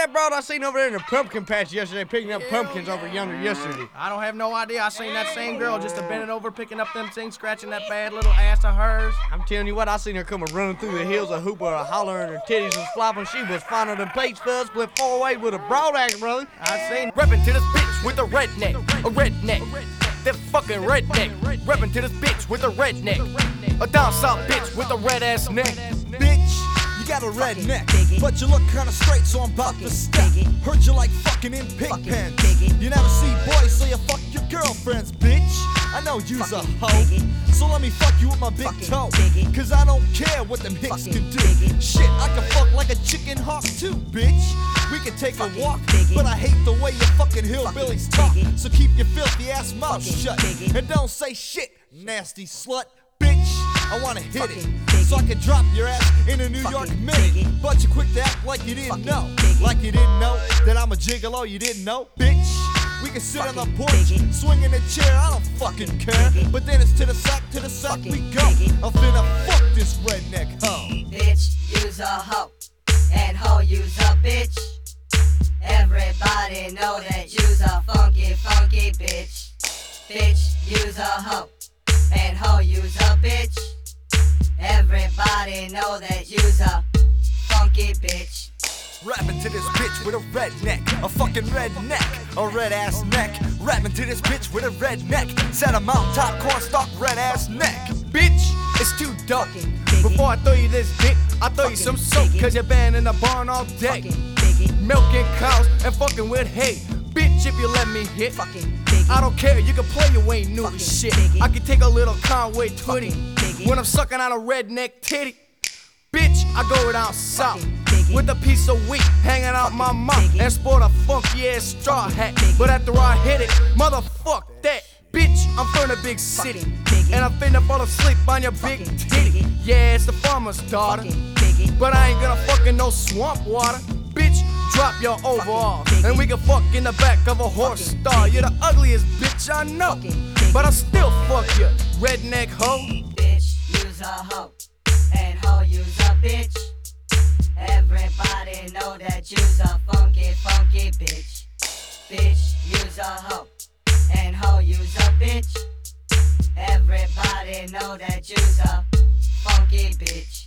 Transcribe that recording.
that broad I seen over there in the pumpkin patch yesterday picking up pumpkins over yonder yesterday? I don't have no idea. I seen that same girl just bending over, picking up them things, scratching that bad little ass of hers. I'm telling you what, I seen her coming running through the hills, a hooper, a hollering, her titties was flopping. She was finer than Peach Fuzz, split 4-way with a broad axe, brother. I seen reppin' to this bitch with a redneck, a redneck. That fucking redneck. Reppin' to this bitch with a redneck. A down south bitch with a red ass neck. Bitch, you got a red neck, but you look kinda straight, so I'm about to step. Heard you like fucking in pig pens. You never see boys, so you fuck your girlfriends, bitch. I know you's a hoe, so let me fuck you with my big toe. Cause I don't care what them hicks can do. Shit, I can fuck like a chicken hawk too, bitch. We can take a walk, but I hate the way you fucking hillbillies talk. So keep your filthy ass mouth shut, and don't say shit, nasty slut. Bitch, I wanna hit it, so I can drop your ass in a New York minute. But you quick to act like you didn't know. Like you didn't know that I'm a gigolo, you didn't know? Bitch, we can sit on the porch, swing in a chair, I don't fucking care. But then it's to the sack we go. I'm finna fuck this redneck hoe. Bitch, you's a hoe, and hoe, you's a bitch. Everybody know that you's a funky, funky bitch. Bitch, you's a hoe, and hoe, you's a bitch. Everybody know that you's a funky bitch. Rapping to this bitch with a red neck, a fucking red neck, a red ass neck. Rapping to this bitch with a red neck, set a mountaintop cornstalk red ass neck. Bitch, it's too dope. Before I throw you this dick, I throw you some soap. Cause you've been in the barn all day, milking cows and fucking with hay. Bitch, if you let me hit, I don't care, you can play, you ain't new to shit. I can take a little Conway twitty when I'm sucking on a redneck titty. Bitch, I go down south with a piece of wheat hanging out my mouth and sport a funky ass straw hat. But after I hit it, motherfuck that. Bitch, I'm from the big city, and I'm finna fall asleep on your big titty. Yeah, it's the farmer's daughter, but I ain't gonna fuck in no swamp water. Bitch, drop your overalls, and we can fuck in the back of a horse stall. You're the ugliest bitch I know, but I still fuck you, redneck hoe. Bitch, you's a hoe, and hoe, you's a bitch. Everybody know that you's a funky, funky bitch. Bitch, you's a hoe, and hoe, you's a bitch. Everybody know that you's a funky bitch.